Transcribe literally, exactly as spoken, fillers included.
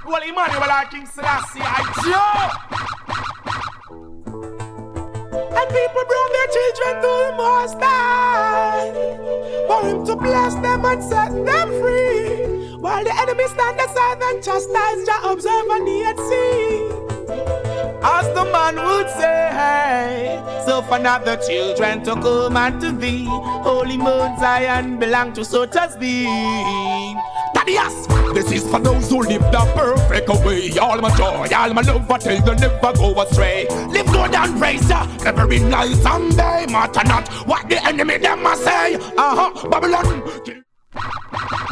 Well, Emmanuel or King Selassie, I Joe. And people bring their children to the Most High for him to bless them and set them free, while the enemy stand aside and chastise, Jah observe and yet see. As the man would say, hey, so for not the children to come unto thee, Holy Mount Zion belong to such as thee. Yes, this is for those who live the perfect way. All my joy, all my love, I tell you never go astray. Live good and praise ya, never in light someday. Matter not what the enemy them must say. Uh-huh, Babylon.